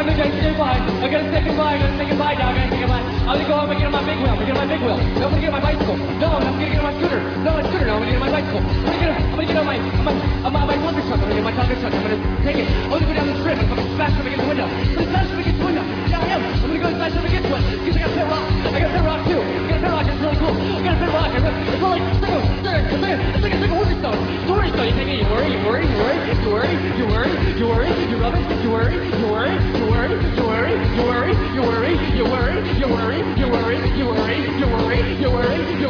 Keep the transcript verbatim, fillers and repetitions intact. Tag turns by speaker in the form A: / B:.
A: I'm gonna say goodbye. I'm gonna say goodbye. I'm gonna say goodbye, dog. I'm gonna say goodbye. I'm gonna go. I'm gonna get on my big wheel. I'm gonna get on my big wheel. No, I'm gonna get on my bicycle. No, I'm gonna get on my scooter. No, my scooter. No, I'm gonna get on my bicycle. I'm gonna get on, I'm gonna get on my on my on my, my Tonka truck. I'm gonna get my Tonka truck. I'm gonna take it. I'm gonna go down the strip. I'm gonna smash up against the window. I'm gonna smash up against the window. Yeah, I am. I'm gonna go smash up against it because I got pit rock. I got pit rock too. I got pit rock. It's really cool. I got pit rock. It's really it's like it's like it's like it's like a horny stone. It's a horny stone. You take it. You worry. You worry. You worry. You worry. You worry. You worry. You rub it. You worry. You worry. You worry. You worry. You worry. You worry. You worry. You worry. You worry. You worry. You worry. You worry. You worry.